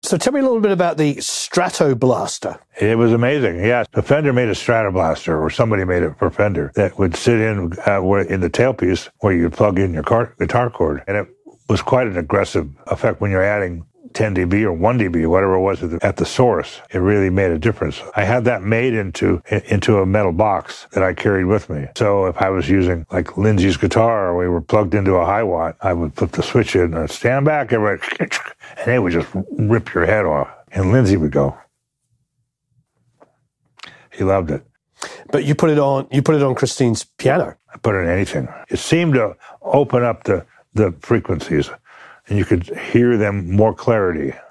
So tell me a little bit about the Stratoblaster. It was amazing. Yeah, the Fender made a Stratoblaster, or somebody made it for Fender, that would sit in the tailpiece where you plug in your guitar cord. And it was quite an aggressive effect when you're adding 10 dB or 1 dB, whatever it was at the source. It really made a difference. I had that made into a metal box that I carried with me. So if I was using like Lindsey's guitar, or we were plugged into a high watt, I would put the switch in and stand back, everybody, and it would just rip your head off. And Lindsey would go. He loved it. But you put it on Christine's piano. I put it in anything. It seemed to open up the frequencies, and you could hear them more clarity.